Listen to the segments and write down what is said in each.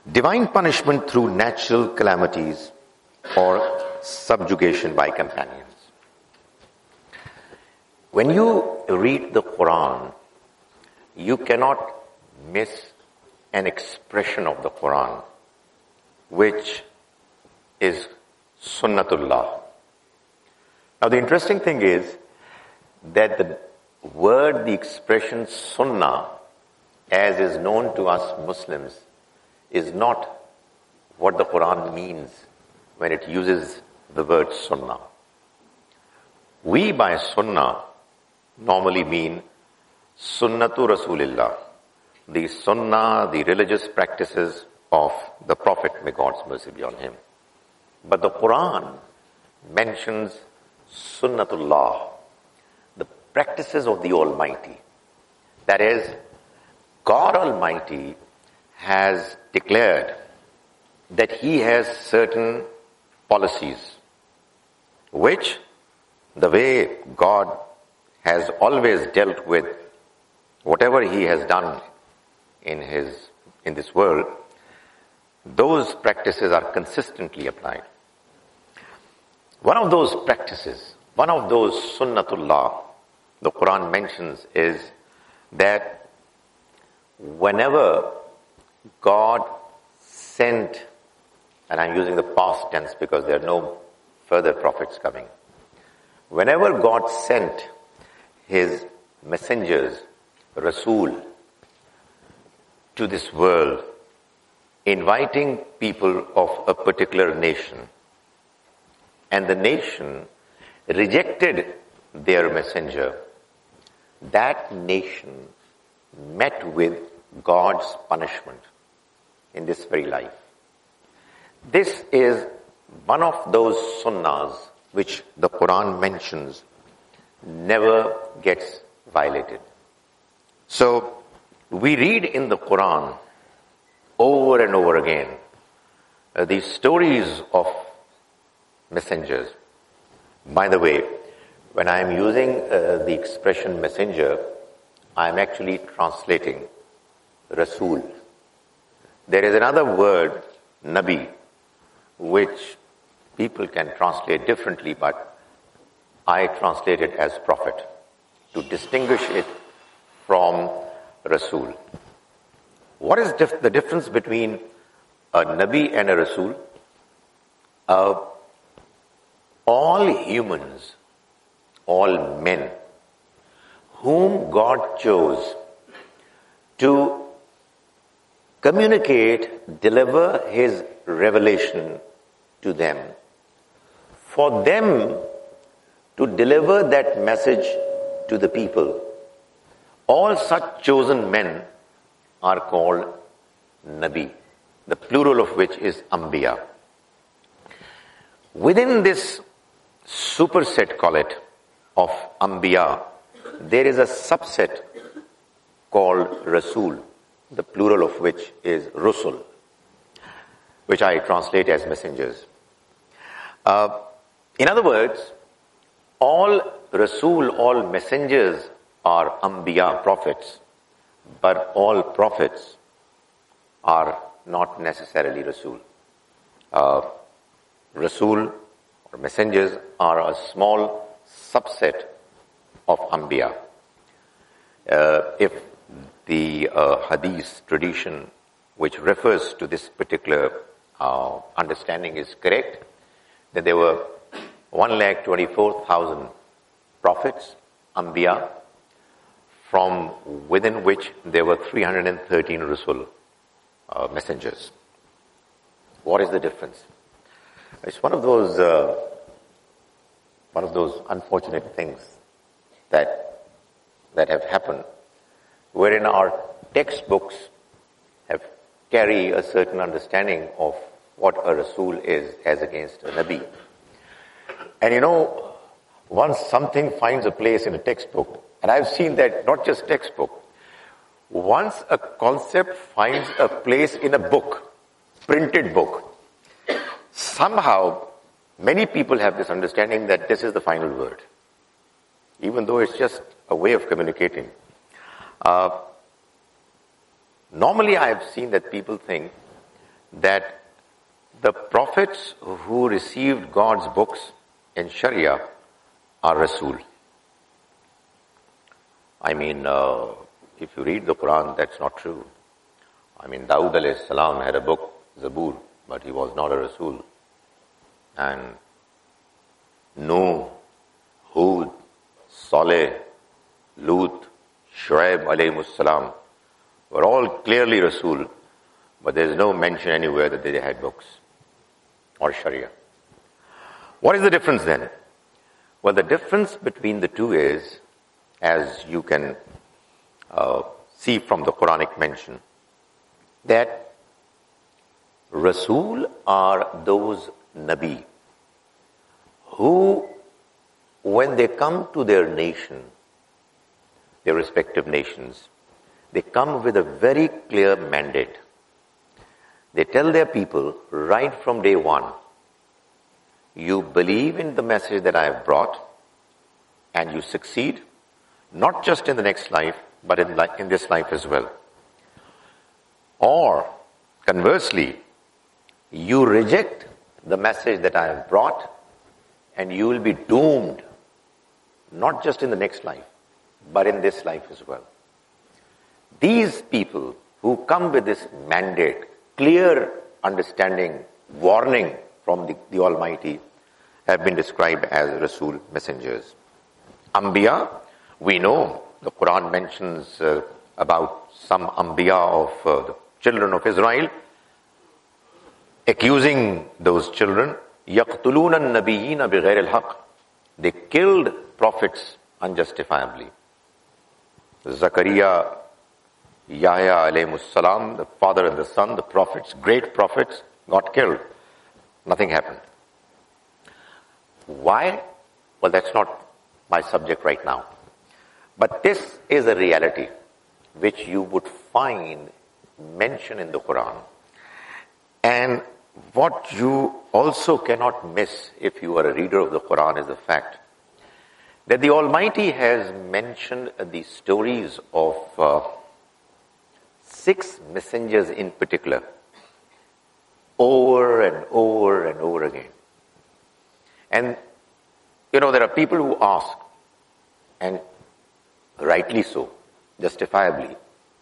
Divine punishment through natural calamities or subjugation by companions. When you read the Quran, you cannot miss an expression of the Quran, which is Sunnatullah. Now the interesting thing is that the word, the expression Sunnah, as is known to us Muslims, is not what the Quran means when it uses the word Sunnah. We by Sunnah normally mean Sunnatu Rasulillah, the Sunnah, the religious practices of the Prophet, may God's mercy be on him. But the Quran mentions Sunnatullah, the practices of the Almighty. That is, God Almighty has declared that He has certain policies, which the way God has always dealt with whatever He has done in this world, those practices are consistently applied. One of those practices, one of those Sunnatullah, the Quran mentions is that whenever God sent, and I'm using the past tense because there are no further prophets coming. Whenever God sent His messengers, Rasul, to this world, inviting people of a particular nation, and the nation rejected their messenger, that nation met with God's punishment in this very life. This is one of those sunnahs which the Quran mentions never gets violated. So we read in the Quran over and over again these stories of messengers. By the way, when I am using the expression messenger, I am actually translating Rasul. There is another word, Nabi, which people can translate differently, but I translate it as prophet to distinguish it from Rasul. What is the difference between a Nabi and a Rasul? All humans, all men, whom God chose to communicate, deliver His revelation to them, for them to deliver that message to the people. All such chosen men are called Nabi, the plural of which is Anbiya. Within this superset, call it, of Anbiya, there is a subset called Rasul, the plural of which is Rusul, which I translate as messengers. In other words, all Rasul, all messengers are Anbiya, prophets, but all prophets are not necessarily Rasul. Rasul or messengers are a small subset of Anbiya. If the Hadith tradition which refers to this particular understanding is correct, then there were 124,000 prophets, Anbiya, from within which there were 313 Rasul, messengers. What is the difference? It's one of those unfortunate things that have happened, wherein our textbooks carry a certain understanding of what a Rasul is as against a Nabi. And once something finds a place in a textbook, and I've seen that not just textbook, once a concept finds a place in a book, printed book, somehow many people have this understanding that this is the final word, even though it's just a way of communicating. Normally I have seen that people think that the prophets who received God's books in Sharia are Rasul. I mean, if you read the Quran, that's not true. I mean, Dawood alayhi salam had a book, Zabur, but he was not a Rasul. And Nuh, Hud, Saleh, Lut, Shuaib alayhi salam were all clearly Rasul, but there's no mention anywhere that they had books or Sharia. What is the difference then? Well, the difference between the two is, as you can see from the Quranic mention, that Rasul are those Nabi who, when they come to their nation, their respective nations, they come with a very clear mandate. They tell their people right from day one, you believe in the message that I have brought and you succeed, not just in the next life, but in this life as well. Or, conversely, you reject the message that I have brought and you will be doomed, not just in the next life, but in this life as well. These people who come with this mandate, clear understanding, warning from the Almighty, have been described as Rasul messengers. Anbiya, we know the Quran mentions about some Anbiya of the children of Israel, accusing those children, يَقْتُلُونَ النَّبِيِّينَ بِغَيْرِ الْحَقِّ. They killed prophets unjustifiably. Zakaria, Yahya alayhi salam, the father and the son, the prophets, great prophets, got killed. Nothing happened. Why? Well, that's not my subject right now. But this is a reality which you would find mentioned in the Quran. And what you also cannot miss if you are a reader of the Quran is the fact that the Almighty has mentioned the stories of 6 messengers in particular over and over and over again. And, there are people who ask, and rightly so, justifiably,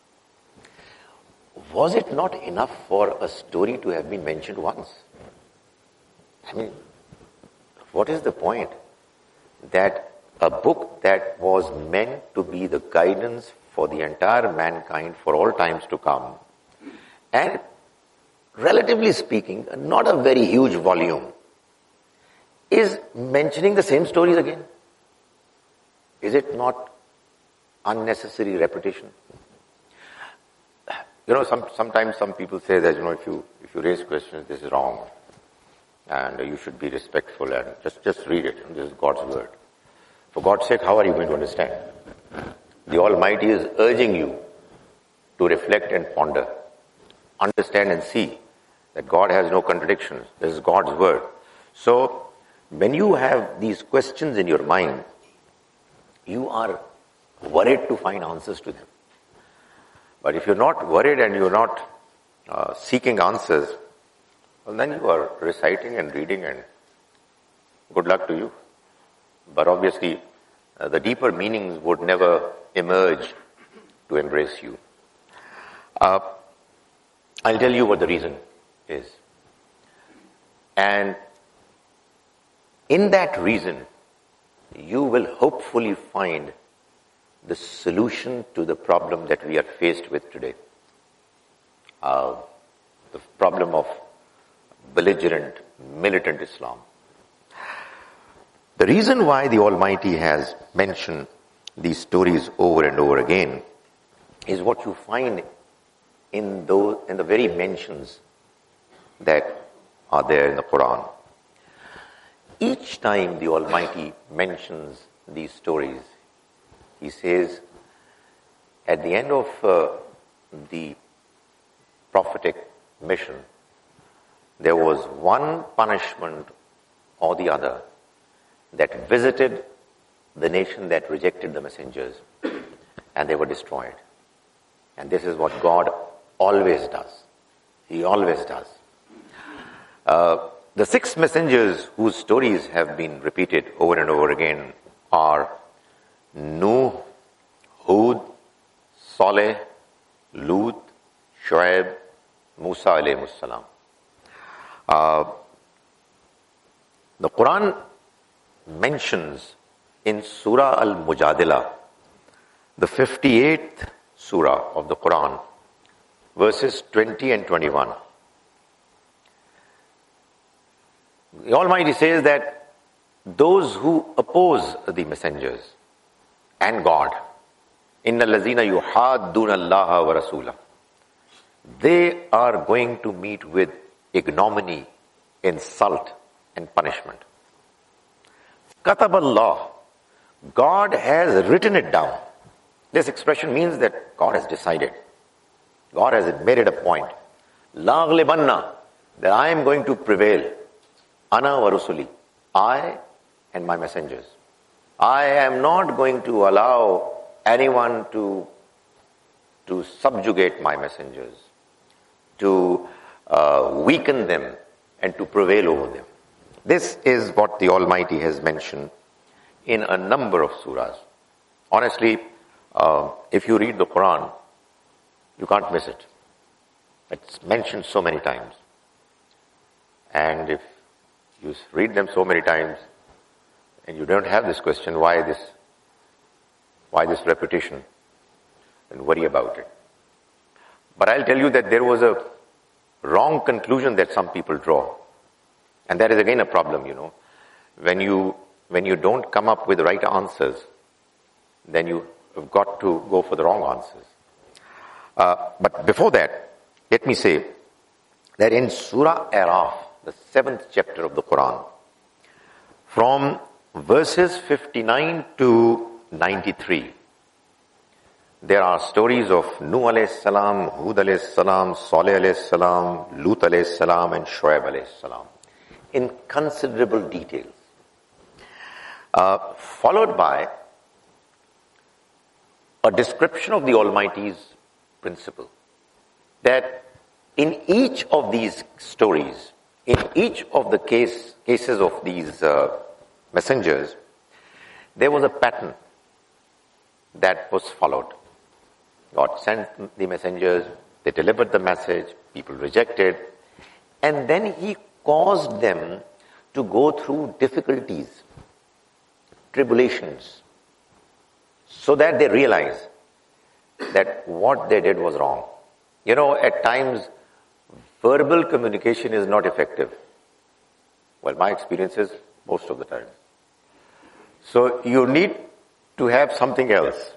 was it not enough for a story to have been mentioned once? I mean, what is the point that a book that was meant to be the guidance for the entire mankind for all times to come, and relatively speaking, not a very huge volume, is mentioning the same stories again? Is it not unnecessary repetition? Sometimes some people say that, if you raise questions, this is wrong, and you should be respectful, and just read it, this is God's word. For God's sake, how are you going to understand? The Almighty is urging you to reflect and ponder, understand and see that God has no contradictions. This is God's word. So, when you have these questions in your mind, you are worried to find answers to them. But if you're not worried and you're not seeking answers, well, then you are reciting and reading, and good luck to you. But obviously, the deeper meanings would never emerge to embrace you. I'll tell you what the reason is. And in that reason, you will hopefully find the solution to the problem that we are faced with today. The problem of belligerent, militant Islam. The reason why the Almighty has mentioned these stories over and over again is what you find in the very mentions that are there in the Quran. Each time the Almighty mentions these stories, He says, at the end of the prophetic mission, there was one punishment or the other that visited the nation that rejected the messengers, and they were destroyed. And this is what God always does. He always does. The 6 messengers whose stories have been repeated over and over again are Nuh, Hud, Saleh, Lut, Shuaib, Musa alayhi salam. The Quran mentions in Surah Al-Mujadila, the 58th surah of the Quran, verses 20 and 21. The Almighty says that those who oppose the messengers and God, Inna allazina yuhadduna Allah wa rasulah, they are going to meet with ignominy, insult, and punishment. Kataballah, God has written it down. This expression means that God has decided. God has made it a point. La ghlibanna, that I am going to prevail. Ana wa rusuli, I and my messengers. I am not going to allow anyone to subjugate my messengers, to weaken them and to prevail over them. This is what the Almighty has mentioned in a number of surahs. Honestly, if you read the Quran, you can't miss it. It's mentioned so many times. And if you read them so many times and you don't have this question, why this repetition, and worry about it. But I'll tell you that there was a wrong conclusion that some people draw. And that is again a problem, When you don't come up with the right answers, then you have got to go for the wrong answers. But before that, let me say that in Surah Araf, the 7th chapter of the Quran, from verses 59 to 93, there are stories of Nuh alayhi salam, Hud alayhi salam, Saleh alayhi salam, Lut alayhi salam, and Shuaib alayhi salam, in considerable details. Followed by a description of the Almighty's principle. That in each of these stories, in each of the cases of these messengers, there was a pattern that was followed. God sent the messengers, they delivered the message, people rejected, and then He caused them to go through difficulties, tribulations, so that they realize that what they did was wrong. At times, verbal communication is not effective. Well, my experience is most of the time. So you need to have something else,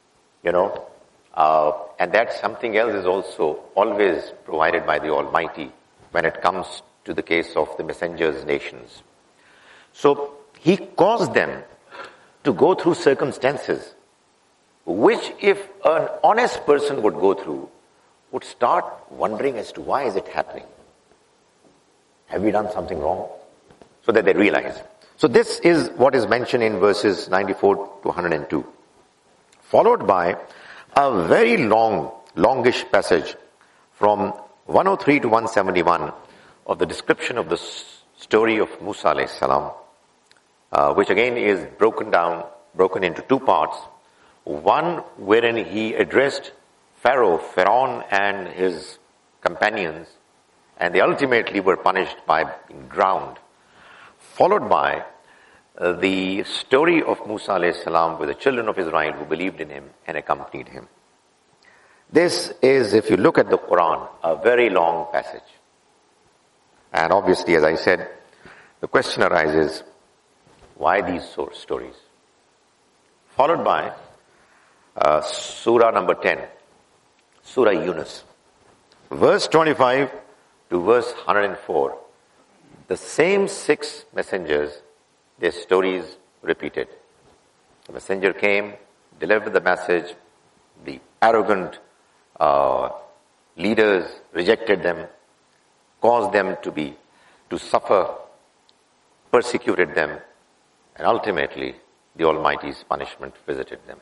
and that something else is also always provided by the Almighty when it comes to the case of the messengers' nations. So He caused them to go through circumstances which, if an honest person would go through, would start wondering as to why is it happening? Have we done something wrong? So that they realize. So this is what is mentioned in verses 94 to 102. Followed by a very longish passage from 103 to 171 of the description of the story of Musa alayhi salam, which again is broken into 2 parts. One wherein he addressed Pharaoh and his companions, and they ultimately were punished by being drowned. Followed by the story of Musa alayhi salam with the children of Israel who believed in him and accompanied him. This is, if you look at the Quran, a very long passage. And obviously, as I said, the question arises, why these stories? Followed by Surah number 10, Surah Yunus, verse 25 to verse 104. The same 6 messengers, their stories repeated. The messenger came, delivered the message, the arrogant leaders rejected them, caused them to suffer, persecuted them, and ultimately the Almighty's punishment visited them.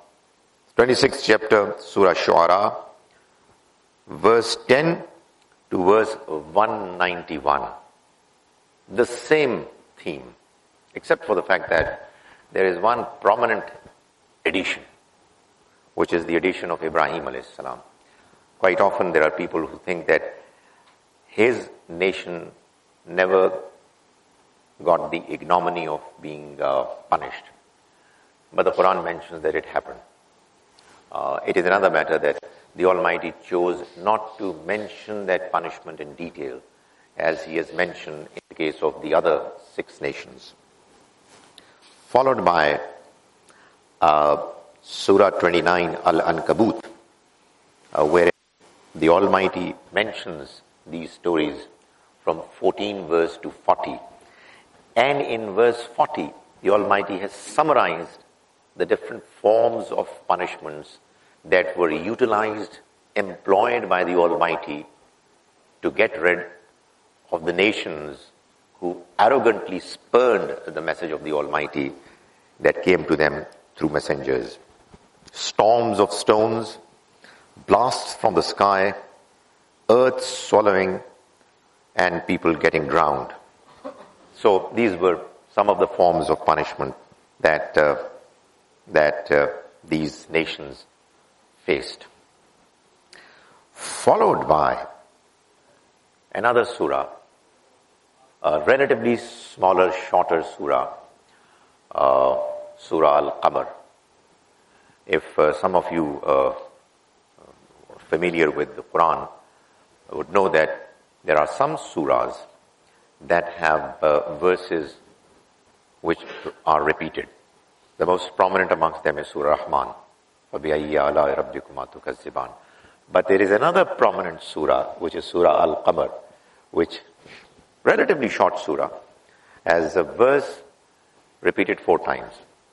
26th chapter, Surah Shu'ara, verse 10 to verse 191. The same theme, except for the fact that there is one prominent addition, which is the addition of Ibrahim alayhi salam. Quite often there are people who think that his nation never got the ignominy of being punished. But the Quran mentions that it happened. It is another matter that the Almighty chose not to mention that punishment in detail, as He has mentioned in the case of the other 6 nations. Followed by Surah 29, Al-Ankabut, where the Almighty mentions these stories from 14 verse to 40. And in verse 40, the Almighty has summarized the different forms of punishments that were utilized, employed by the Almighty to get rid of the nations who arrogantly spurned the message of the Almighty that came to them through messengers. Storms of stones, blasts from the sky, earth swallowing, and people getting drowned. So these were some of the forms of punishment that these nations faced. Followed by another surah, a relatively smaller, shorter surah, Surah Al-Qamar. If some of you are familiar with the Quran, would know that there are some surahs that have verses which are repeated. The most prominent amongst them is Surah Rahman. فَبِأَيِّ آلَاءِ رَبِّكُمَا تُكَذِّبَانِ. But there is another prominent surah, which is Surah Al-Qamar, which, relatively short surah, has a verse repeated 4 times.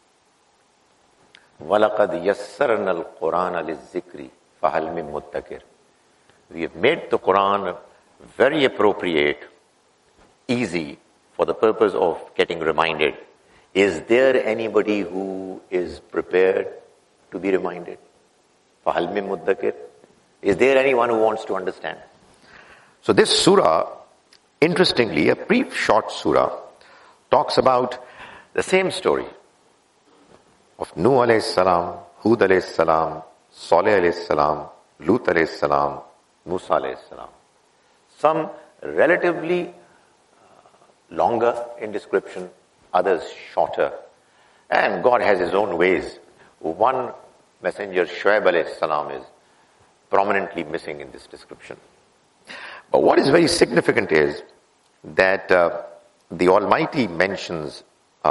وَلَقَدْ يَسَّرْنَا الْقُرْآنَ لِلذِّكْرِ فَهَلْ مِن مُدَّكِرٍ. We have made the Quran very appropriate, easy, for the purpose of getting reminded. Is there anybody who is prepared to be reminded? فَهَلْ مِن مُدَّكِرٍ. Is there anyone who wants to understand? So this surah, interestingly, a brief short surah, talks about the same story of Nuh alayhi salam, Hud alayhi salam, Saleh alayhi salam, Lut alayhi salam, Musa alayhi salam. Some relatively longer in description, others shorter. And God has His own ways. One messenger, Shuaib alayhi salam, is prominently missing in this description. But what is very significant is that the Almighty mentions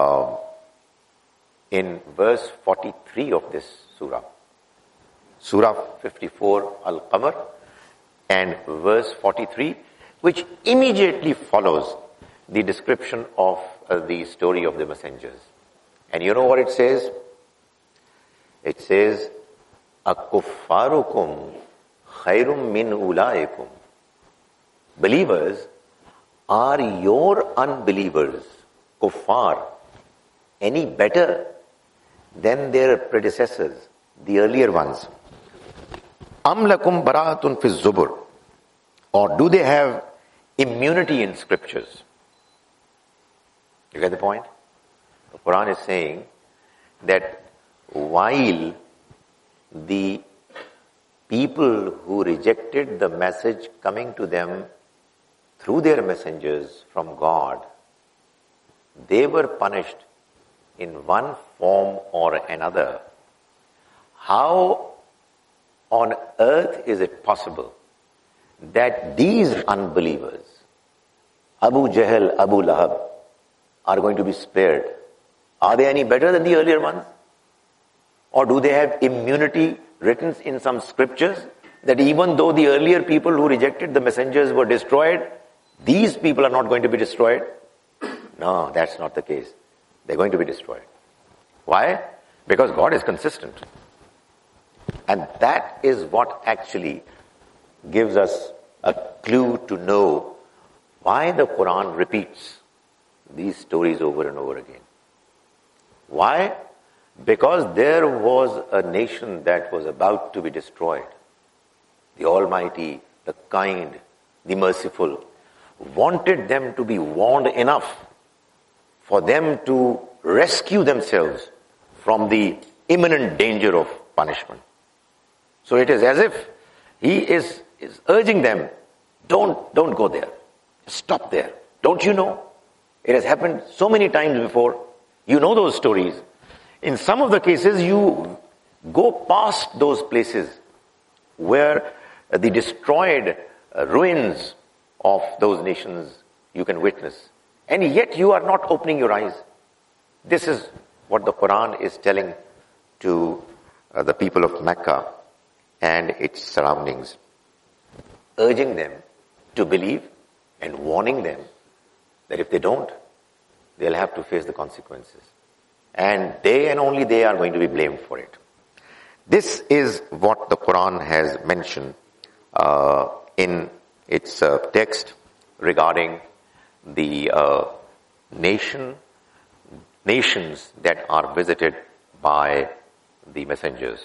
in verse 43 of this surah, Surah 54 Al-Qamar, and verse 43, which immediately follows the description of the story of the messengers. And you know what it says? It says, أَكُفَّارُكُمْ خَيْرٌ مِّنْ أُولَٰئِكُمْ. Believers, are your unbelievers, kuffar, any better than their predecessors, the earlier ones? Am lakum bara'atun fi zubur. Or do they have immunity in scriptures? You get the point? The Quran is saying that while the people who rejected the message coming to them through their messengers from God, they were punished in one form or another. How on earth is it possible that these unbelievers, Abu Jahl, Abu Lahab, are going to be spared? Are they any better than the earlier ones? Or do they have immunity written in some scriptures that even though the earlier people who rejected the messengers were destroyed, these people are not going to be destroyed? No, that's not the case. They're going to be destroyed. Why? Because God is consistent. And that is what actually gives us a clue to know why the Quran repeats these stories over and over again. Why? Because there was a nation that was about to be destroyed. The Almighty, the kind, the merciful, wanted them to be warned enough for them to rescue themselves from the imminent danger of punishment. So it is as if he is urging them, don't go there. Stop there. Don't you know? It has happened so many times before. You know those stories. In some of the cases, you go past those places where the destroyed ruins of those nations you can witness. And yet you are not opening your eyes. This is what the Quran is telling to the people of Mecca and its surroundings, urging them to believe and warning them that if they don't, they'll have to face the consequences. And they and only they are going to be blamed for it. This is what the Quran has mentioned in its text regarding the nations that are visited by the messengers.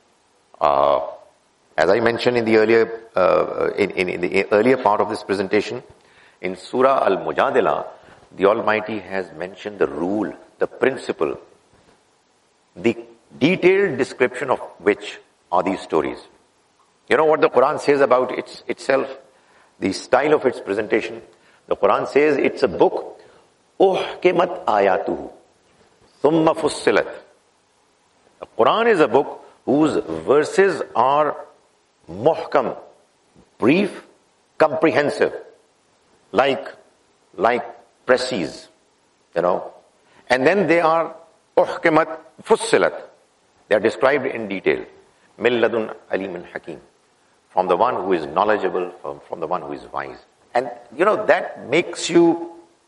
As I mentioned in the earlier in the earlier part of this presentation, in Surah Al-Mujadila, the Almighty has mentioned the rule, the principle, the detailed description of which are these stories. You know what the Quran says about itself? The style of its presentation. The Quran says it's a book, uhkimat ayatuhu, thumma fussilat. The Quran is a book whose verses are muhkam, brief, comprehensive, like precis, and then they are uhkimat fussilat. They are described in detail. Min ladun alimin hakim. From the one who is knowledgeable, from the one who is wise. And that makes you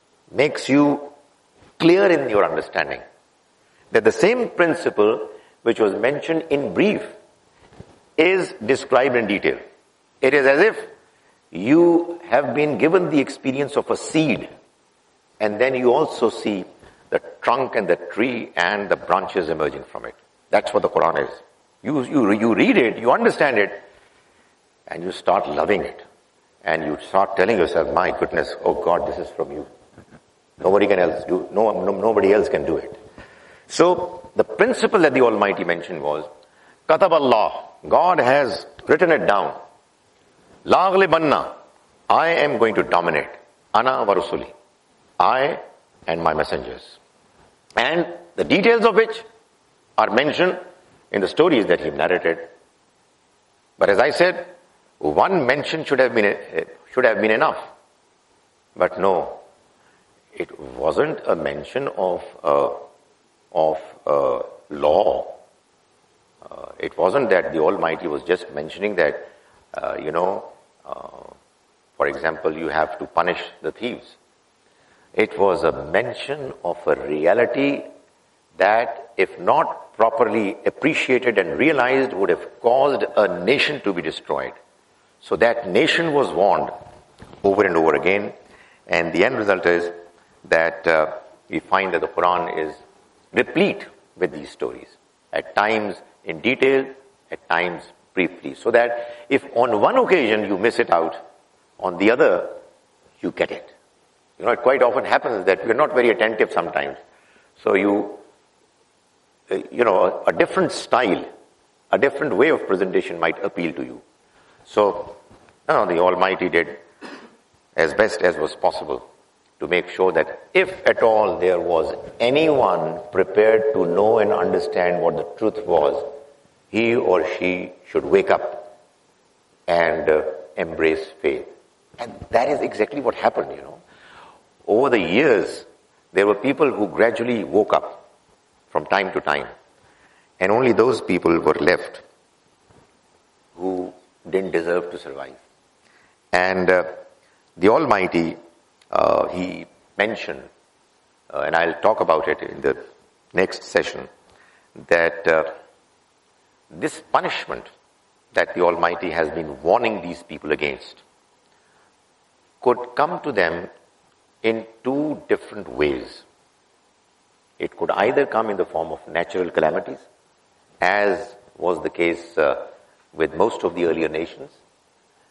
clear in your understanding that the same principle which was mentioned in brief is described in detail. It is as if you have been given the experience of a seed, and then you also see the trunk and the tree and the branches emerging from it. That's what the Quran is. You read it, you understand it, and you start loving it. And you start telling yourself, my goodness, oh God, this is from you. Nobody else can do it. So the principle that the Almighty mentioned was, Katab Allah, God has written it down. La aghlibanna, I am going to dominate. Ana wa rusuli, I and my messengers. And the details of which are mentioned in the stories that he narrated. But as I said, one mention should have been enough. But no, it wasn't a mention of law. It wasn't that the Almighty was just mentioning that, for example, you have to punish the thieves. It was a mention of a reality that, if not properly appreciated and realized, would have caused a nation to be destroyed. So that nation was warned over and over again, and the end result is that we find that the Quran is replete with these stories, at times in detail, at times briefly, so that if on one occasion you miss it out, on the other you get it. It quite often happens that we're not very attentive sometimes. So a different style, a different way of presentation might appeal to you. So, the Almighty did as best as was possible to make sure that if at all there was anyone prepared to know and understand what the truth was, he or she should wake up and embrace faith. And that is exactly what happened, Over the years, there were people who gradually woke up from time to time. And only those people were left who didn't deserve to survive. And the Almighty, He mentioned, and I'll talk about it in the next session, that this punishment that the Almighty has been warning these people against could come to them in two different ways. It could either come in the form of natural calamities, as was the case with most of the earlier nations,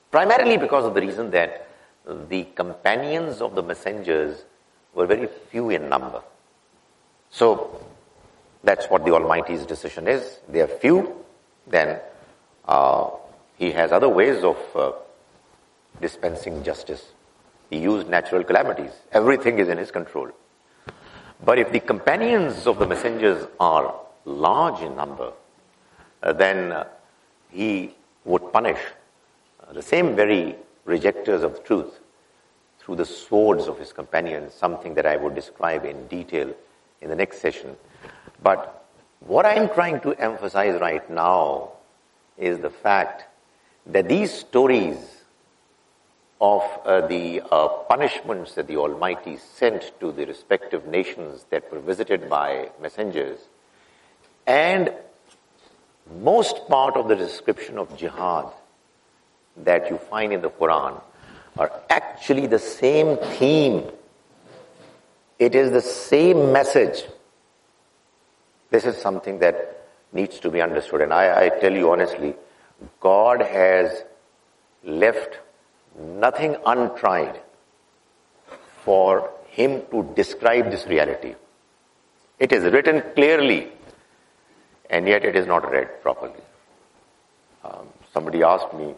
Primarily because of the reason that the companions of the messengers were very few in number. So that's what the Almighty's decision is. They are few, then He has other ways of dispensing justice. He used natural calamities. Everything is in His control. But if the companions of the messengers are large in number, then He would punish the same very rejectors of the truth through the swords of His companions, something that I would describe in detail in the next session. But what I'm trying to emphasize right now is the fact that these stories of the punishments that the Almighty sent to the respective nations that were visited by messengers, and most part of the description of jihad that you find in the Quran are actually the same theme. It is the same message. This is something that needs to be understood. And I tell you honestly, God has left nothing untried for Him to describe this reality. It is written clearly, and yet it is not read properly. Somebody asked me,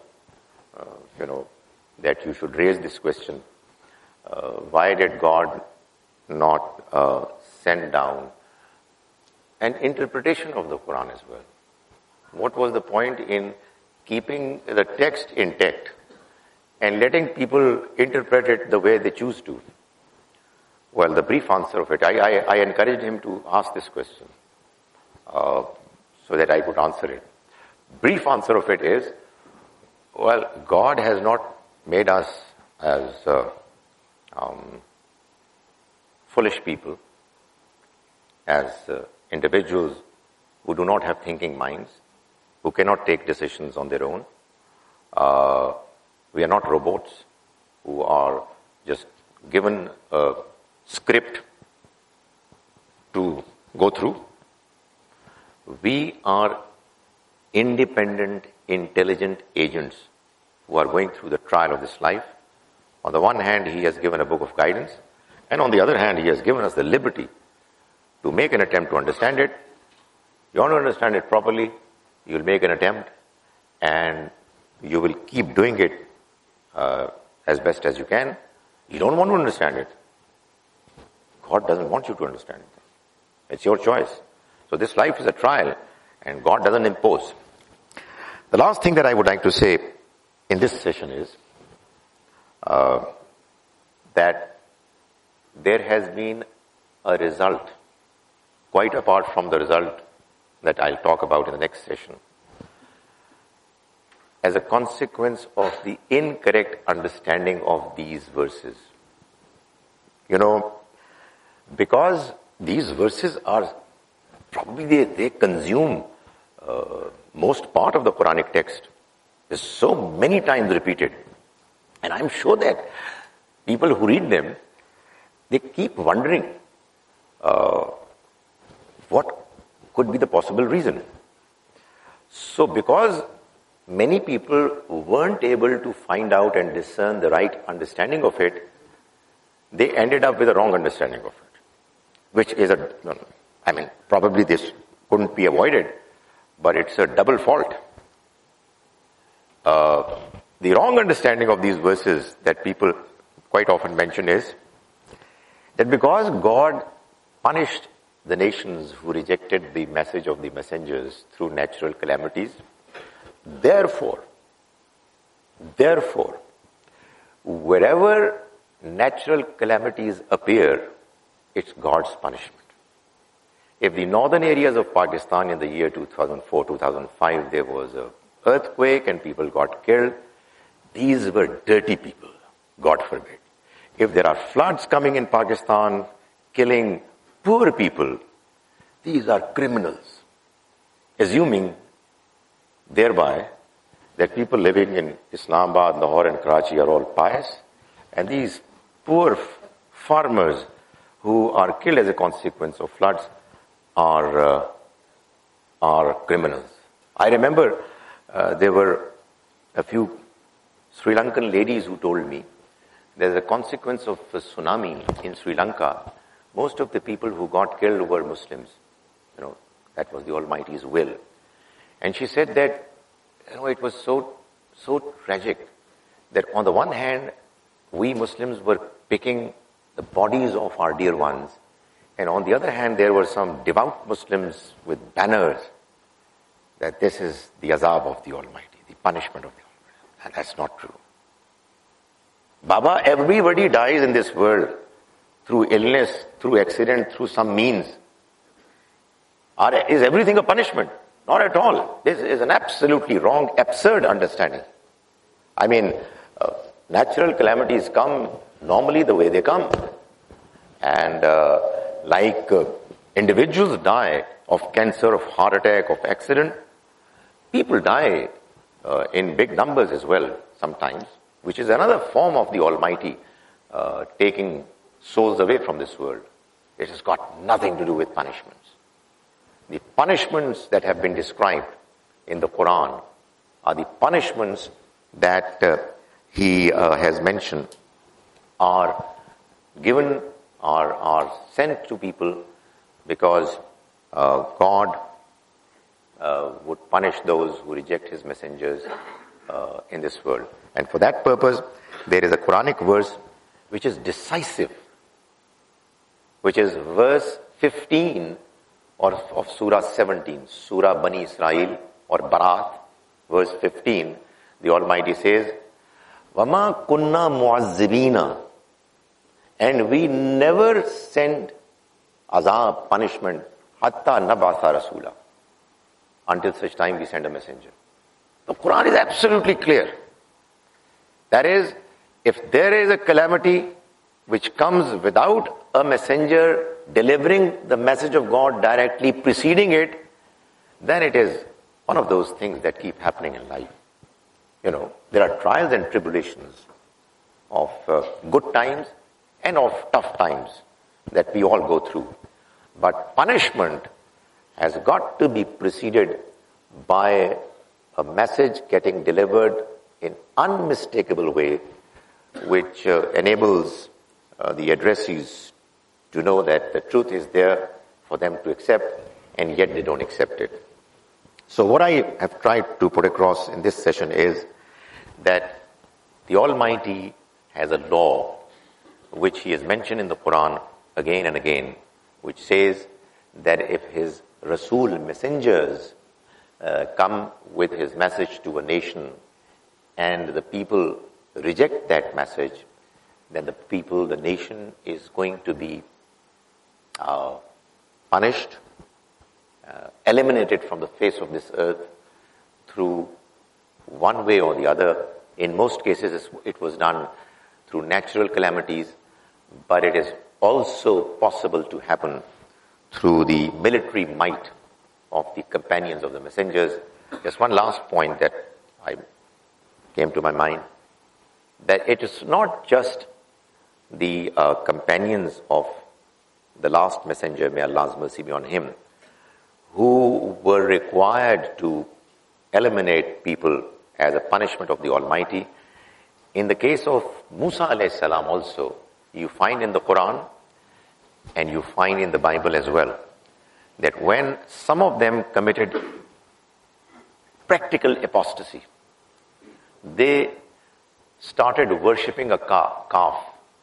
that you should raise this question. Why did God not send down an interpretation of the Quran as well? What was the point in keeping the text intact and letting people interpret it the way they choose to? Well, the brief answer of it, I encouraged him to ask this question so that I could answer it. Brief answer of it is, well, God has not made us as foolish people, as individuals who do not have thinking minds, who cannot take decisions on their own. We are not robots who are just given a script to go through. We are independent, intelligent agents who are going through the trial of this life. On the one hand, He has given a book of guidance, and on the other hand, He has given us the liberty to make an attempt to understand it. You want to understand it properly, you will make an attempt, and you will keep doing it as best as you can. You don't want to understand it. God doesn't want you to understand it. It's your choice. So this life is a trial, and God doesn't impose. The last thing that I would like to say in this session is that there has been a result, quite apart from the result that I'll talk about in the next session, as a consequence of the incorrect understanding of these verses. Because these verses are probably, they consume most part of the Quranic text. Is so many times repeated. And I'm sure that people who read them, they keep wondering what could be the possible reason. So because many people weren't able to find out and discern the right understanding of it, they ended up with a wrong understanding of it, which is probably this couldn't be avoided, but it's a double fault. The wrong understanding of these verses that people quite often mention is that because God punished the nations who rejected the message of the messengers through natural calamities, therefore, wherever natural calamities appear, it's God's punishment. If the northern areas of Pakistan in the year 2004-2005, there was an earthquake and people got killed, these were dirty people, God forbid. If there are floods coming in Pakistan, killing poor people, these are criminals. Assuming thereby that people living in Islamabad, Lahore and Karachi are all pious, and these poor farmers who are killed as a consequence of floods are criminals. I remember there were a few Sri Lankan ladies who told me there's a consequence of a tsunami in Sri Lanka. Most of the people who got killed were Muslims. That was the Almighty's will. And she said that, it was so tragic that on the one hand, we Muslims were picking the bodies of our dear ones, and on the other hand, there were some devout Muslims with banners that this is the azab of the Almighty, the punishment of the Almighty. And that's not true. Baba, everybody dies in this world through illness, through accident, through some means. Is everything a punishment? Not at all. This is an absolutely wrong, absurd understanding. I mean, natural calamities come normally the way they come. And like individuals die of cancer, of heart attack, of accident, people die in big numbers as well sometimes, which is another form of the Almighty taking souls away from this world. It has got nothing to do with punishments. The punishments that have been described in the Quran are the punishments that he has mentioned are given, are sent to people because God would punish those who reject his messengers in this world. And for that purpose, there is a Quranic verse which is decisive, which is verse 15 of Surah 17, Surah Bani Israel or Barat, verse 15. The Almighty says, وَمَا كُنَّا مُعَذِّبِينَ, and we never send azab, punishment, hatta nab'atha rasula, until such time we send a messenger. The Quran is absolutely clear. That is, if there is a calamity which comes without a messenger delivering the message of God directly preceding it, then it is one of those things that keep happening in life. There are trials and tribulations of good times and of tough times that we all go through. But punishment has got to be preceded by a message getting delivered in unmistakable way, which enables the addressees to know that the truth is there for them to accept, and yet they don't accept it. So what I have tried to put across in this session is that the Almighty has a law which he has mentioned in the Quran again and again, which says that if his Rasul messengers come with his message to a nation and the people reject that message, then the nation is going to be punished, eliminated from the face of this earth through one way or the other. In most cases, it was done through natural calamities, but it is also possible to happen through the military might of the companions of the messengers. Just one last point that came to my mind, that it is not just the companions of the last messenger, may Allah's mercy be on him, who were required to eliminate people as a punishment of the Almighty. In the case of Musa alayhi salam also, you find in the Quran and you find in the Bible as well, that when some of them committed practical apostasy, they started worshipping a calf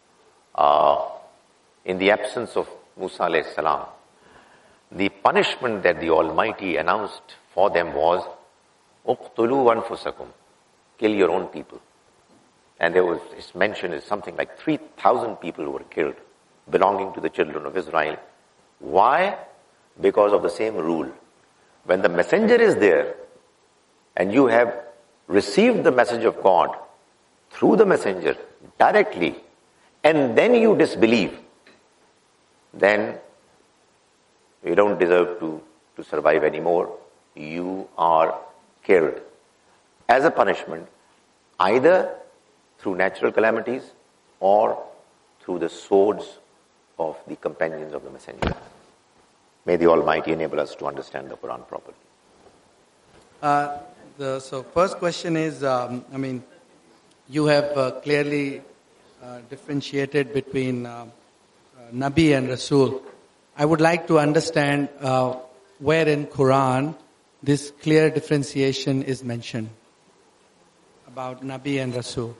in the absence of Musa alayhi salam. The punishment that the Almighty announced for them was, uqtulu anfusakum, kill your own people. And there was, it's mentioned as something like 3,000 people who were killed, belonging to the children of Israel. Why? Because of the same rule. When the messenger is there, and you have received the message of God through the messenger directly, and then you disbelieve, then you don't deserve to survive anymore. You are killed as a punishment, either through natural calamities or through the swords of the companions of the messenger. May the Almighty enable us to understand the Quran properly. So first question is, you have clearly differentiated between Nabi and Rasul. I would like to understand where in Quran this clear differentiation is mentioned about Nabi and Rasul.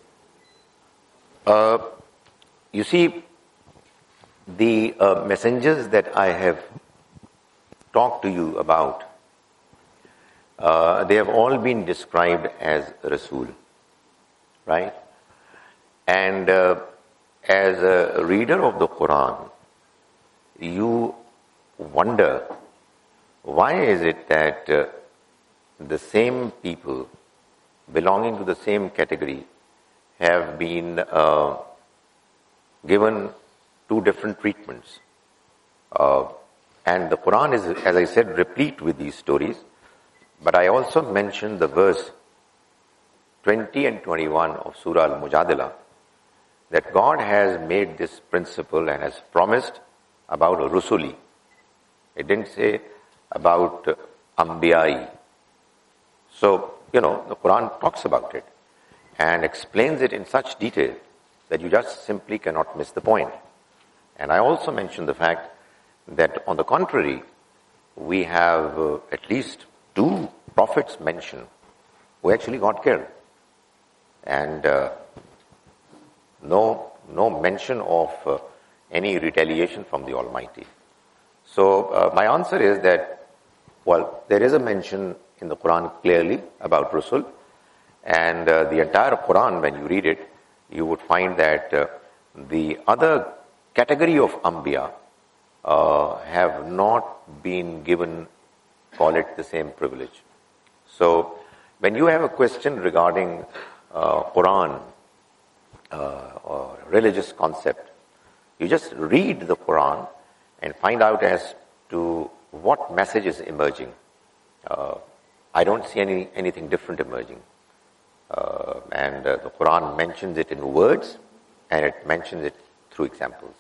You see, the messengers that I have talked to you about, they have all been described as Rasul, right? And as a reader of the Quran, you wonder, why is it that the same people belonging to the same category have been given two different treatments? And the Quran is, as I said, replete with these stories. But I also mentioned the verse 20 and 21 of Surah Al-Mujadila, that God has made this principle and has promised about Rusuli. It didn't say about Ambiyai. So, the Quran talks about it and explains it in such detail that you just simply cannot miss the point. And I also mentioned the fact that, on the contrary, we have at least two prophets mentioned who actually got killed. And no mention of any retaliation from the Almighty. So my answer is that, there is a mention in the Quran clearly about Rasul, and the entire Quran, when you read it, you would find that the other category of Anbiya have not been given, call it the same privilege. So when you have a question regarding Quran or religious concept, you just read the Quran and find out as to what message is emerging. I don't see anything different emerging. And the Quran mentions it in words, and it mentions it through examples.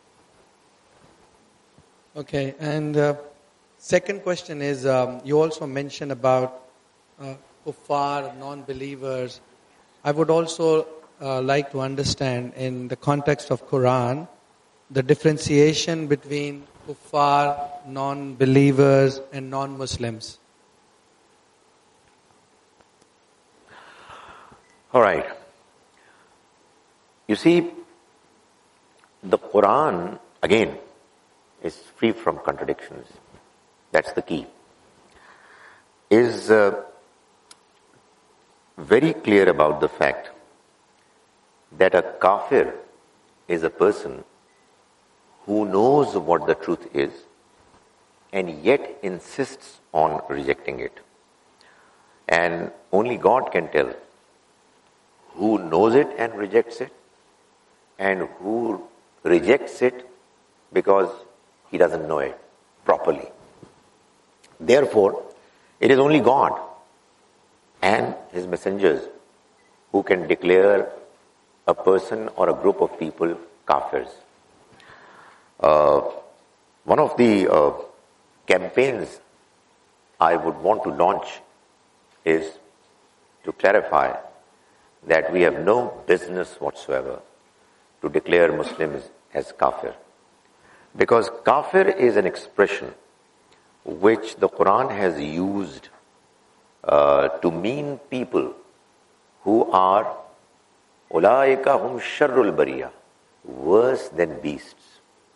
Okay, and second question is, you also mentioned about kuffar, non-believers. I would also like to understand, in the context of Quran, the differentiation between kuffar, non-believers, and non-Muslims. All right. You see, the Quran, again, is free from contradictions. That's the key. Is very clear about the fact that a kafir is a person who knows what the truth is and yet insists on rejecting it. And only God can tell who knows it and rejects it, and who rejects it because he doesn't know it properly. Therefore, it is only God and His messengers who can declare a person or a group of people kafirs. One of the campaigns I would want to launch is to clarify that we have no business whatsoever to declare Muslims as kafir. Because kafir is an expression which the Quran has used to mean people who are ulaika hum sharrul bariya, worse than beasts.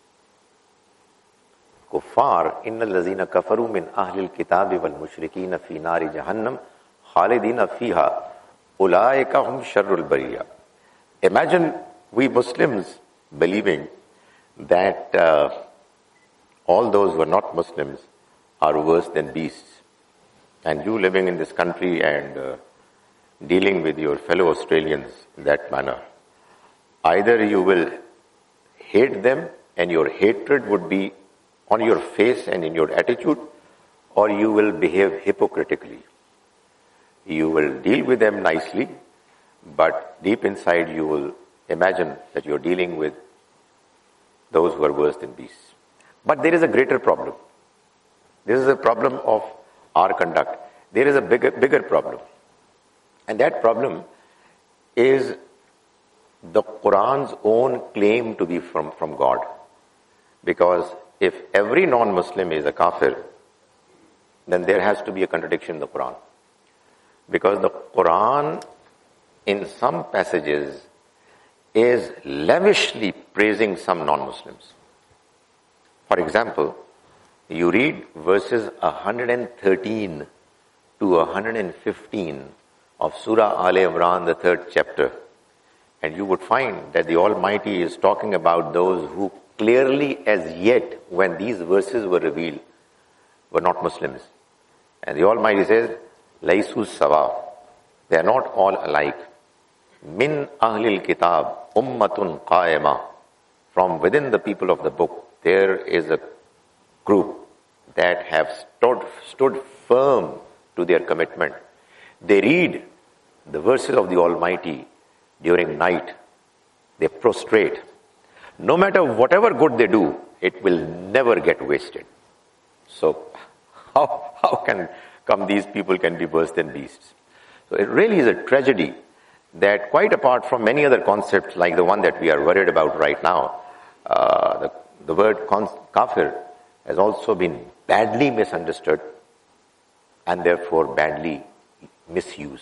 Kuffar, innal lazina kafaru min ahlil kitabi wal mushrikina fi nari jahannam khalidina fiha ulaika hum sharrul bariya. Imagine we Muslims believing that all those who are not Muslims are worse than beasts. And you living in this country and dealing with your fellow Australians in that manner, either you will hate them and your hatred would be on your face and in your attitude, or you will behave hypocritically. You will deal with them nicely, but deep inside you will imagine that you're dealing with those who are worse than beasts. But there is a greater problem. This is a problem of our conduct. There is a bigger problem. And that problem is the Quran's own claim to be from God. Because if every non-Muslim is a kafir, then there has to be a contradiction in the Quran. Because the Quran, in some passages, is lavishly praising some non-Muslims. For example, you read verses 113 to 115 of Surah Al Imran, the 3rd chapter, and you would find that the Almighty is talking about those who clearly as yet, when these verses were revealed, were not Muslims. And the Almighty says, Laisu sawa. They are not all alike. Min ahlil kitab ummatun qaima. From within the people of the book, there is a group that have stood firm to their commitment. They read the verses of the Almighty during night. They prostrate. No matter whatever good they do, it will never get wasted. So, how come these people can be worse than beasts? So it really is a tragedy that, quite apart from many other concepts like the one that we are worried about right now, the word kafir has also been badly misunderstood and therefore badly misused.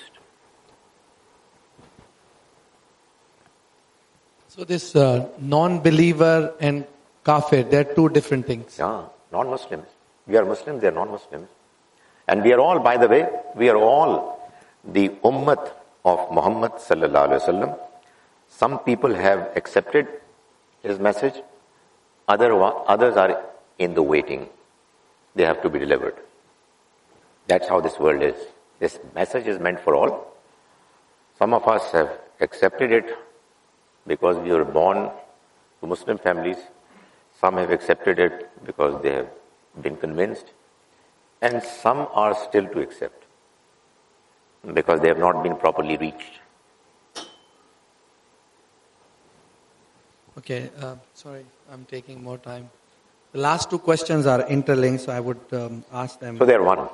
So this non-believer and kafir, they're two different things. Yeah, non-Muslims. We are Muslims, they are non-Muslims. And we are all, by the way, we are all the ummat of Muhammad sallallahu alaihi wasallam. Some people have accepted his message. Others are in the waiting. They have to be delivered. That's how this world is. This message is meant for all. Some of us have accepted it because we were born to Muslim families. Some have accepted it because they have been convinced. And some are still to accept because they have not been properly reached. Okay, sorry, I'm taking more time. The last two questions are interlinked, so I would ask them. So they're one.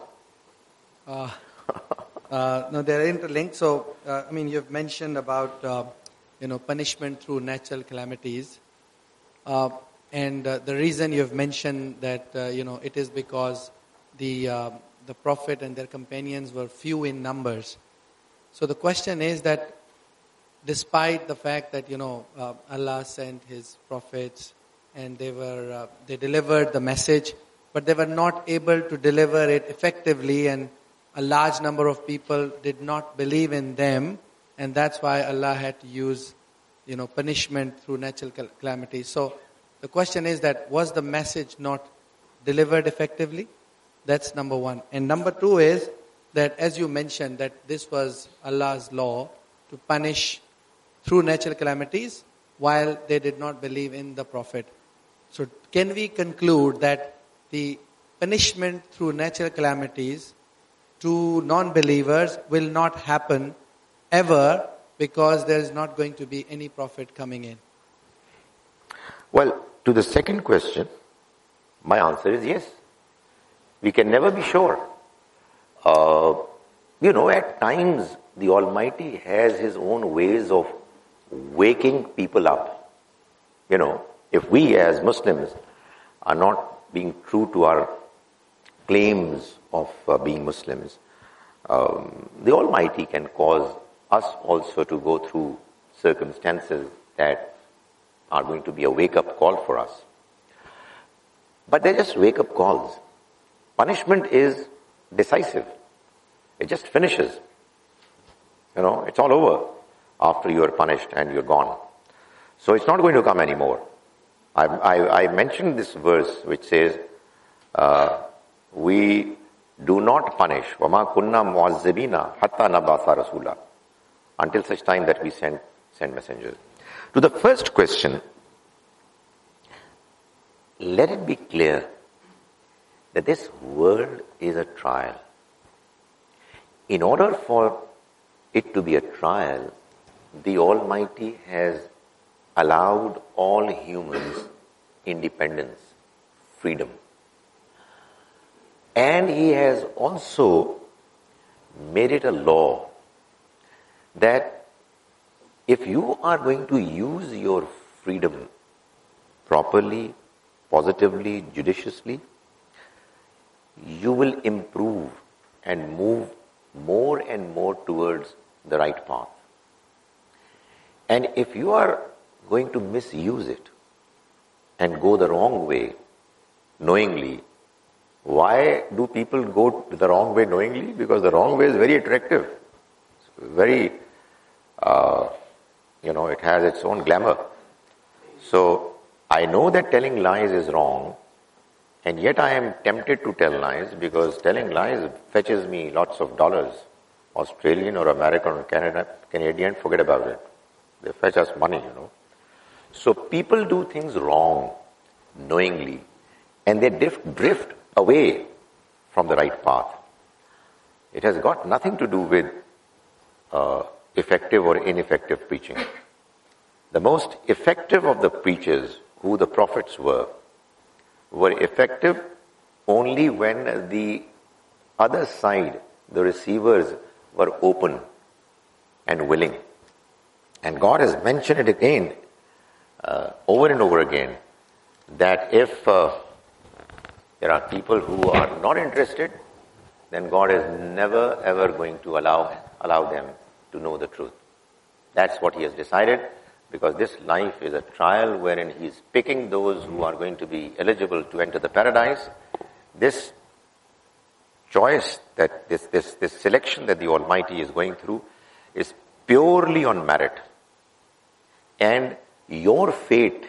No, they're interlinked. So, you've mentioned about, punishment through natural calamities. And the reason you've mentioned that, it is because the Prophet and their companions were few in numbers. So the question is that despite the fact that, Allah sent His prophets and they delivered the message, but they were not able to deliver it effectively, and a large number of people did not believe in them, and that's why Allah had to use, punishment through natural calamities. So the question is that, was the message not delivered effectively? That's number one. And number two is that, as you mentioned, that this was Allah's law to punish through natural calamities while they did not believe in the Prophet. So can we conclude that the punishment through natural calamities to non-believers will not happen ever because there is not going to be any Prophet coming in? Well, to the second question, my answer is yes. We can never be sure. At times the Almighty has His own ways of waking people up. If we as Muslims are not being true to our claims of being Muslims, the Almighty can cause us also to go through circumstances that are going to be a wake-up call for us. But they're just wake-up calls. Punishment is decisive. It just finishes. It's all over after you are punished and you're gone. So it's not going to come anymore. I mentioned this verse which says, we do not punish وَمَا كُنَّا مُعَذِّبِينَ حَتَّى نَبْعَثَ رَسُولًا, until such time that we send messengers. To the first question, let it be clear that this world is a trial. In order for it to be a trial, the Almighty has allowed all humans independence, freedom. And He has also made it a law that if you are going to use your freedom properly, positively, judiciously, you will improve and move more and more towards the right path. And if you are going to misuse it and go the wrong way knowingly, why do people go the wrong way knowingly? Because the wrong way is very attractive. It's very, it has its own glamour. So I know that telling lies is wrong, and yet I am tempted to tell lies because telling lies fetches me lots of dollars. Australian or American or Canadian, forget about it. They fetch us money, So people do things wrong knowingly, and they drift away from the right path. It has got nothing to do with effective or ineffective preaching. The most effective of the preachers, who the prophets were effective only when the other side, the receivers, were open and willing. And God has mentioned it again, over and over again, that if there are people who are not interested, then God is never ever going to allow them to know the truth. That's what He has decided, because this life is a trial wherein He is picking those who are going to be eligible to enter the paradise. This choice, that this selection that the Almighty is going through, is purely on merit. And your fate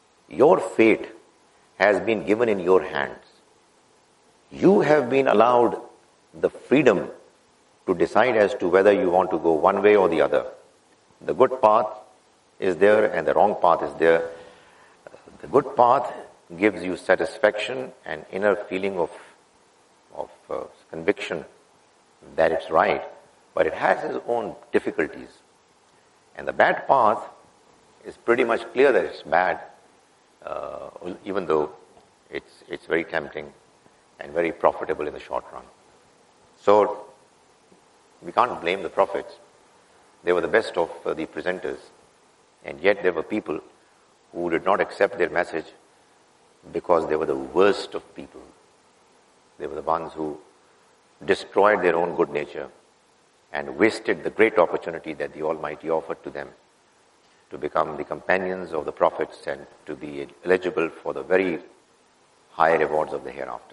has been given in your hands. You have been allowed the freedom to decide as to whether you want to go one way or the other. The good path is there and the wrong path is there. The good path gives you satisfaction and inner feeling of conviction that it's right, but it has its own difficulties. And the bad path is pretty much clear that it's bad, even though it's very tempting and very profitable in the short run. So we can't blame the prophets. They were the best of the presenters, and yet there were people who did not accept their message because they were the worst of people. They were the ones who destroyed their own good nature and wasted the great opportunity that the Almighty offered to them to become the companions of the prophets and to be eligible for the very high rewards of the hereafter.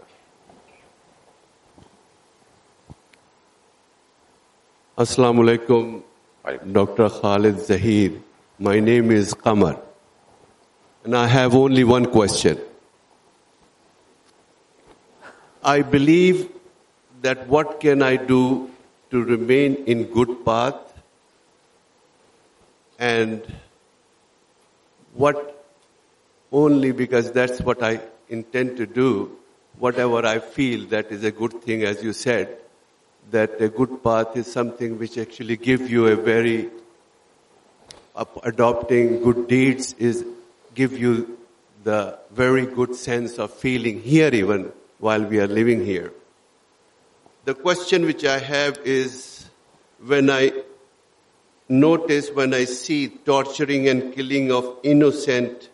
Assalamu alaikum, Dr. Khalid Zahir. My name is Qamar, and I have only one question. I believe that what can I do to remain in good path, and what only because that's what I intend to do, whatever I feel that is a good thing, as you said, that a good path is something which actually gives you a very, adopting good deeds is give you the very good sense of feeling here even while we are living here. The question which I have is, when I see torturing and killing of innocent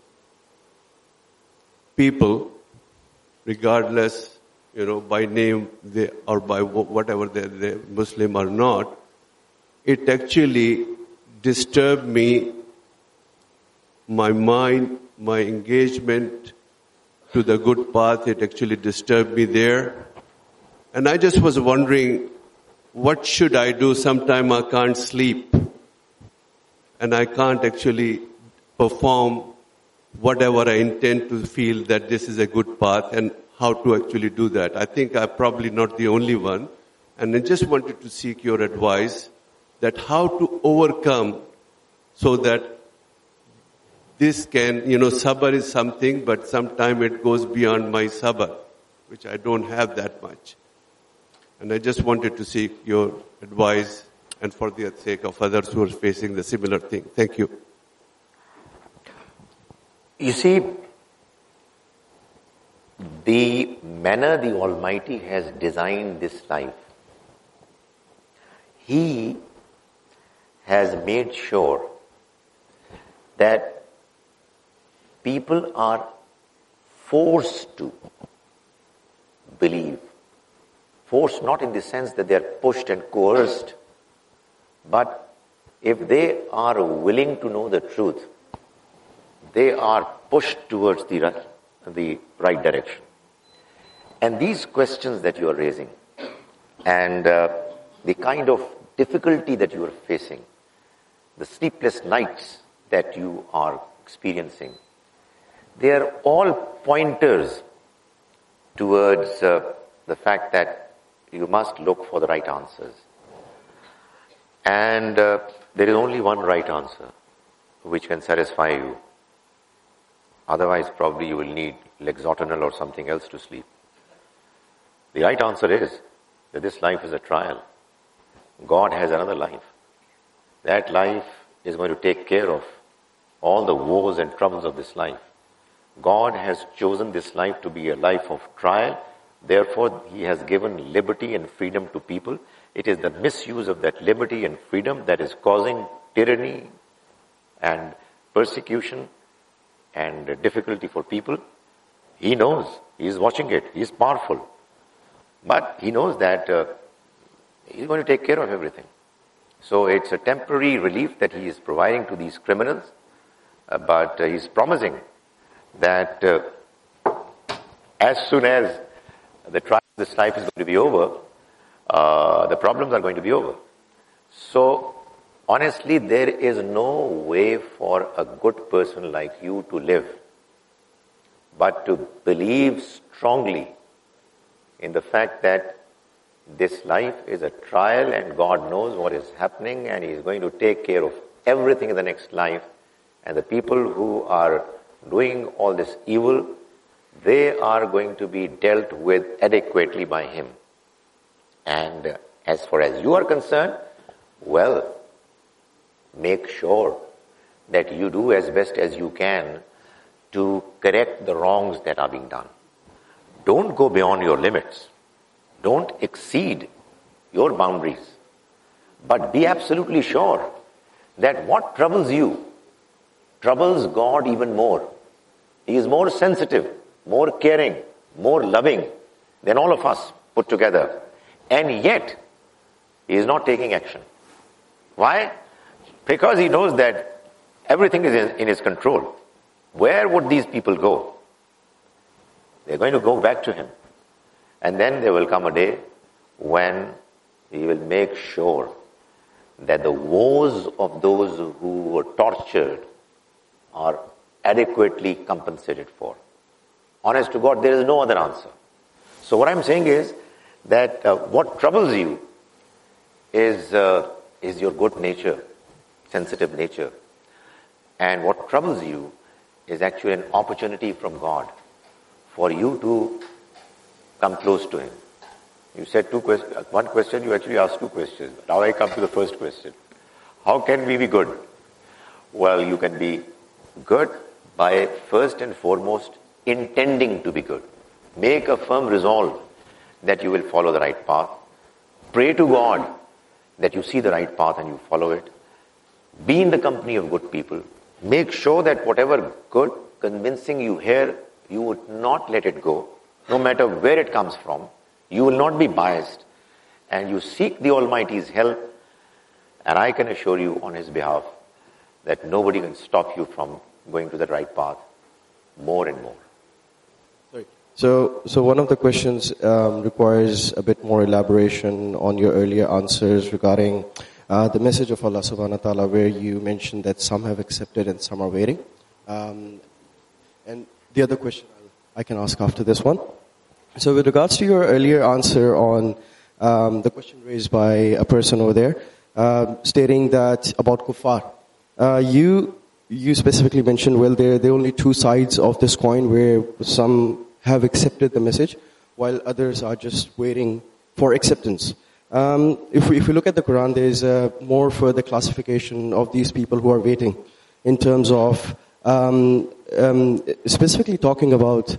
people, regardless, by name or by whatever they're Muslim or not, it actually disturbed me, my mind, my engagement to the good path. It actually disturbed me there. And I just was wondering, what should I do? Sometime I can't sleep and I can't actually perform whatever I intend to feel that this is a good path, and how to actually do that. I think I'm probably not the only one, and I just wanted to seek your advice that how to overcome so that this can, sabr is something, but sometimes it goes beyond my sabr, which I don't have that much. And I just wanted to seek your advice and for the sake of others who are facing the similar thing. Thank you. You see, the manner the Almighty has designed this life, He has made sure that people are forced to believe. Forced not in the sense that they are pushed and coerced, but if they are willing to know the truth, they are pushed towards the right direction. And these questions that you are raising, and the kind of difficulty that you are facing, the sleepless nights that you are experiencing, they are all pointers towards the fact that you must look for the right answers. And there is only one right answer which can satisfy you. Otherwise, probably you will need Lexotanol or something else to sleep. The right answer is that this life is a trial. God has another life. That life is going to take care of all the woes and troubles of this life. God has chosen this life to be a life of trial. Therefore, He has given liberty and freedom to people. It is the misuse of that liberty and freedom that is causing tyranny and persecution and difficulty for people. He knows. He is watching it. He is powerful. But He knows that He's going to take care of everything. So it's a temporary relief that He is providing to these criminals. But He's promising that as soon as the trial of this life is going to be over, the problems are going to be over. So, honestly, there is no way for a good person like you to live but to believe strongly in the fact that this life is a trial and God knows what is happening and He is going to take care of everything in the next life. And the people who are doing all this evil, they are going to be dealt with adequately by Him. And as far as you are concerned, well, make sure that you do as best as you can to correct the wrongs that are being done. Don't go beyond your limits. Don't exceed your boundaries. But be absolutely sure that what troubles you troubles God even more. He is more sensitive, more caring, more loving than all of us put together. And yet, He is not taking action. Why? Because He knows that everything is in His control. Where would these people go? They're going to go back to Him. And then there will come a day when He will make sure that the woes of those who were tortured are adequately compensated for. Honest to God, there is no other answer. So what I'm saying is that what troubles you is your good nature, sensitive nature. And what troubles you is actually an opportunity from God for you to come close to Him. You said one question, you actually asked two questions. Now I come to the first question. How can we be good? Well, you can be good by first and foremost intending to be good. Make a firm resolve that you will follow the right path. Pray to God that you see the right path and you follow it. Be in the company of good people. Make sure that whatever good, convincing you hear, you would not let it go, no matter where it comes from. You will not be biased. And you seek the Almighty's help. And I can assure you on His behalf that nobody can stop you from going to the right path more and more. Sorry. So one of the questions requires a bit more elaboration on your earlier answers regarding the message of Allah subhanahu wa ta'ala, where you mentioned that some have accepted and some are waiting. And the other question I can ask after this one. So with regards to your earlier answer on the question raised by a person over there, stating that about kuffar, you specifically mentioned, well, there are only two sides of this coin, where some have accepted the message while others are just waiting for acceptance. If we look at the Quran, there is a more further classification of these people who are waiting in terms of specifically talking about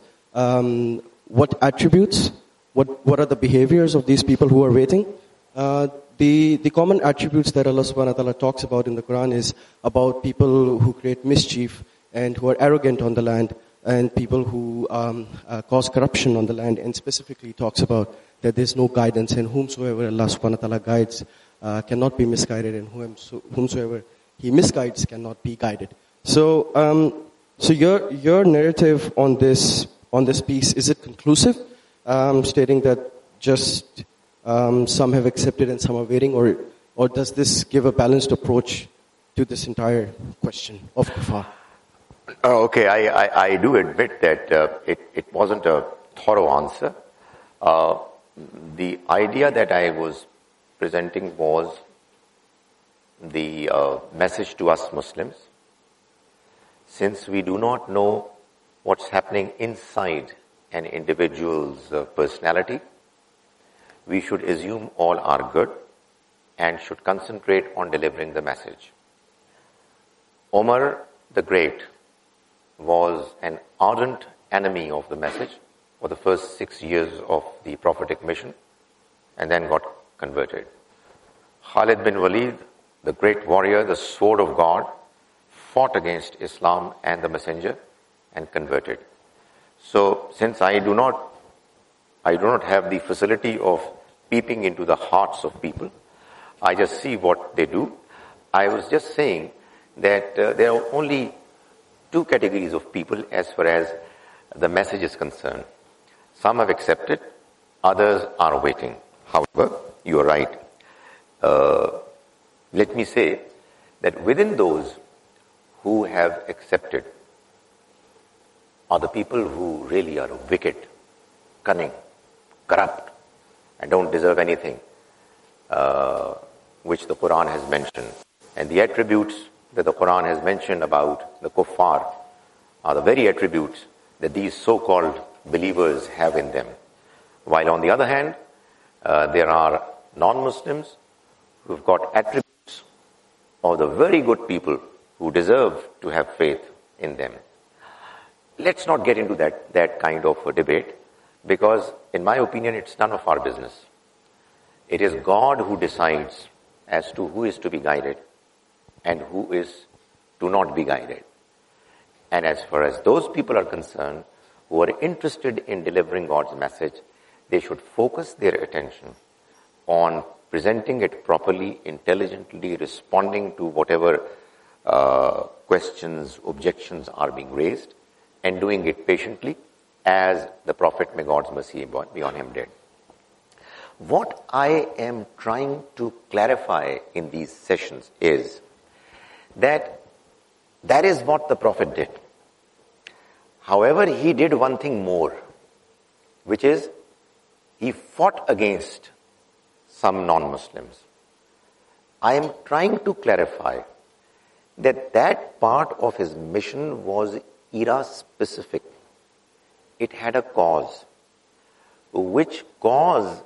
what attributes, what are the behaviors of these people who are waiting. The the common attributes that Allah subhanahu wa ta'ala talks about in the Quran is about people who create mischief and who are arrogant on the land, and people who cause corruption on the land, and specifically talks about that there's no guidance, and whomsoever Allah subhanahu wa ta'ala guides cannot be misguided, and whomsoever He misguides cannot be guided. So, so your narrative on this piece, is it conclusive, stating that just some have accepted and some are waiting, or does this give a balanced approach to this entire question of kuffar? Okay, I do admit that it wasn't a thorough answer. The idea that I was presenting was the message to us Muslims. Since we do not know what's happening inside an individual's personality, we should assume all are good and should concentrate on delivering the message. Umar the Great was an ardent enemy of the message for the first 6 years of the prophetic mission, and then got converted. Khalid bin Walid, the great warrior, the sword of God, fought against Islam and the messenger and converted. So since I do not have the facility of peeping into the hearts of people, I just see what they do. I was just saying that there are only two categories of people as far as the message is concerned. Some have accepted, others are waiting. However, you are right. Let me say that within those who have accepted are the people who really are wicked, cunning, corrupt, and don't deserve anything, which the Quran has mentioned. And the attributes that the Quran has mentioned about the kuffar are the very attributes that these so-called believers have in them. While on the other hand, there are non-Muslims who've got attributes of the very good people who deserve to have faith in them. Let's not get into that kind of a debate, because in my opinion, it's none of our business. It is God who decides as to who is to be guided and who is to not be guided. And as far as those people are concerned who are interested in delivering God's message, they should focus their attention on presenting it properly, intelligently, responding to whatever questions, objections are being raised, and doing it patiently, as the Prophet, may God's mercy be on him, did. What I am trying to clarify in these sessions is that is what the Prophet did. However, he did one thing more, which is he fought against some non-Muslims. I am trying to clarify that part of his mission was era-specific. It had a cause, which cause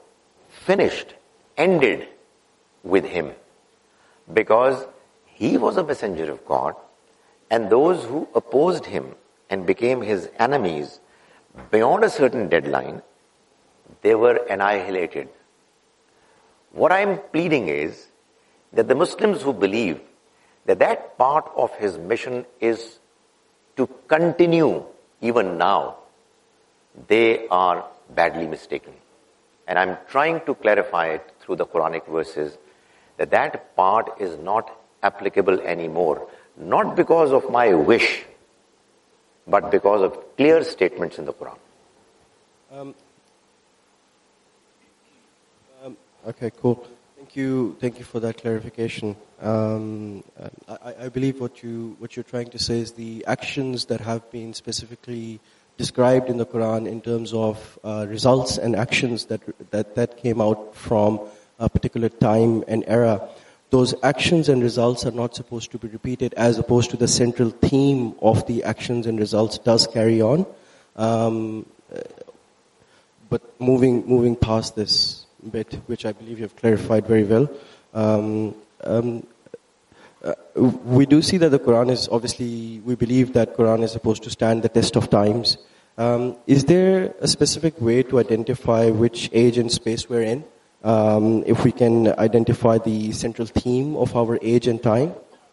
ended with him, because he was a messenger of God, and those who opposed him and became his enemies beyond a certain deadline, they were annihilated. What I am pleading is that the Muslims who believe that part of his mission is to continue even now, they are badly mistaken. And I'm trying to clarify it through the Quranic verses that part is not applicable anymore, not because of my wish, but because of clear statements in the Quran. Okay, cool. Thank you for that clarification. I believe what you're trying to say is the actions that have been specifically described in the Quran in terms of results and actions that came out from a particular time and era. Those actions and results are not supposed to be repeated, as opposed to the central theme of the actions and results does carry on. But moving past this bit, which I believe you have clarified very well, we do see that the Quran is obviously, we believe that Quran is supposed to stand the test of times. Is there a specific way to identify which age and space we're in? if we can identify the central theme of our age and time.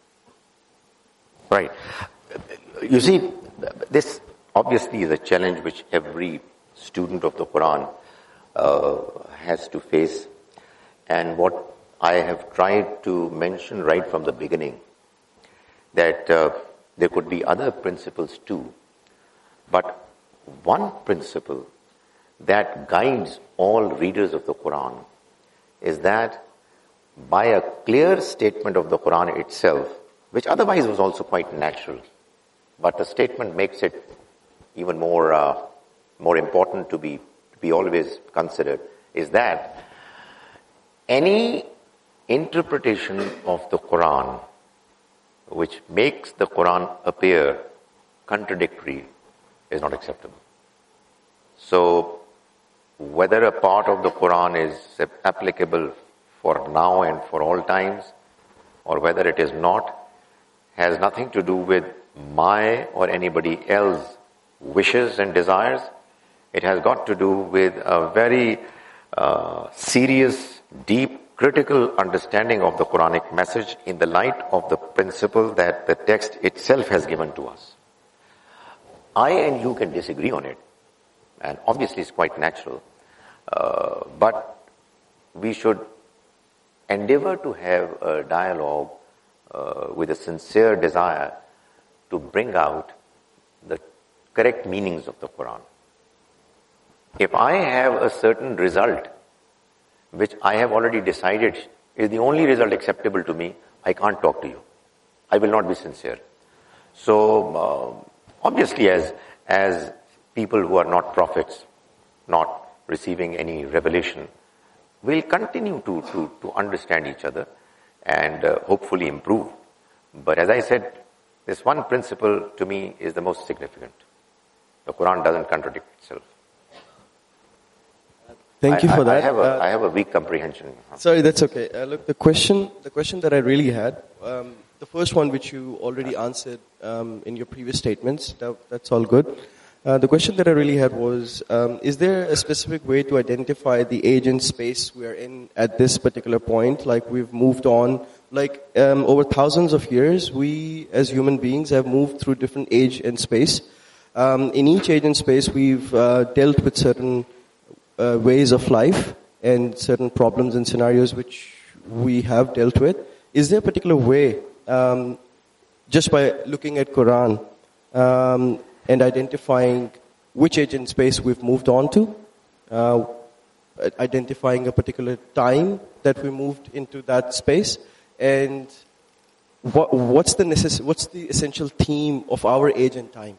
Right. You see, this obviously is a challenge which every student of the Quran has to face. And what I have tried to mention right from the beginning, that there could be other principles too. But one principle that guides all readers of the Quran is that by a clear statement of the Quran itself, which otherwise was also quite natural, but the statement makes it even more important to be always considered, is that any interpretation of the Quran which makes the Quran appear contradictory is not acceptable. So, whether a part of the Quran is applicable for now and for all times, or whether it is not, has nothing to do with my or anybody else's wishes and desires. It has got to do with a very serious, deep, critical understanding of the Quranic message in the light of the principle that the text itself has given to us. I and you can disagree on it, and obviously it's quite natural, but we should endeavor to have a dialogue with a sincere desire to bring out the correct meanings of the Quran. If I have a certain result which I have already decided is the only result acceptable to me, I can't talk to you. I will not be sincere. So, obviously as people who are not prophets, not receiving any revelation, will continue to understand each other and hopefully improve. But as I said, this one principle to me is the most significant. The Quran doesn't contradict itself. Thank you for that. I have a weak comprehension. Sorry, that's okay. Look, the question that I really had, the first one which you already answered in your previous statements, that's all good. The question that I really had was, is there a specific way to identify the age and space we are in at this particular point? Like we've moved on, like over thousands of years, we as human beings have moved through different age and space. In each age and space, we've dealt with certain ways of life and certain problems and scenarios which we have dealt with. Is there a particular way, just by looking at Quran and identifying which age and space we've moved on to, identifying a particular time that we moved into that space, and what's the essential theme of our age and time?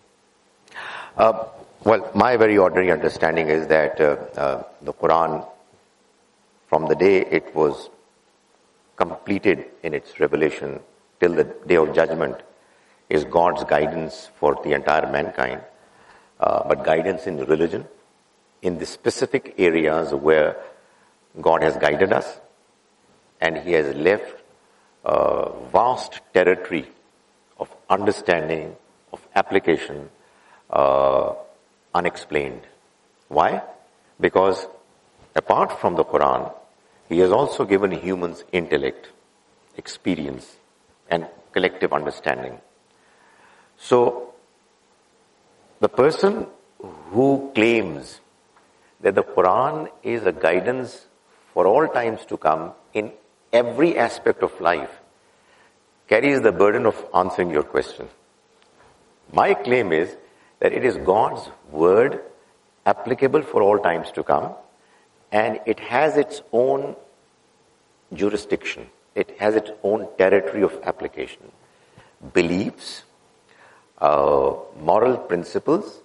Well, my very ordinary understanding is that the Quran, from the day it was completed in its revelation till the day of judgment, is God's guidance for the entire mankind, but guidance in religion, in the specific areas where God has guided us, and He has left a vast territory of understanding, of application, unexplained. Why? Because apart from the Quran, He has also given humans intellect, experience, and collective understanding. So, the person who claims that the Quran is a guidance for all times to come in every aspect of life carries the burden of answering your question. My claim is that it is God's word applicable for all times to come, and it has its own jurisdiction. It has its own territory of application. Beliefs, moral principles,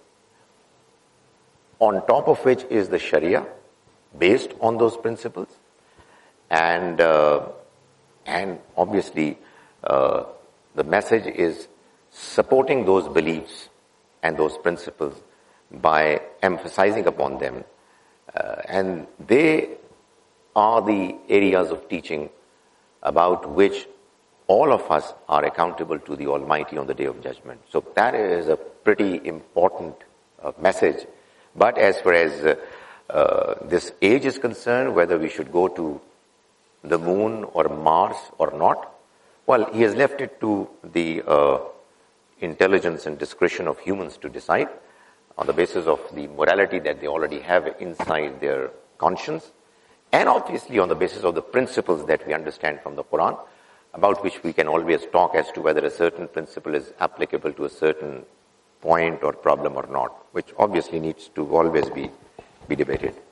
on top of which is the Sharia, based on those principles, and obviously the message is supporting those beliefs and those principles by emphasizing upon them, and they are the areas of teaching about which all of us are accountable to the Almighty on the Day of Judgment. So that is a pretty important message. But as far as this age is concerned, whether we should go to the moon or Mars or not, well, he has left it to the intelligence and discretion of humans to decide on the basis of the morality that they already have inside their conscience, and obviously on the basis of the principles that we understand from the Quran, about which we can always talk as to whether a certain principle is applicable to a certain point or problem or not, which obviously needs to always be debated.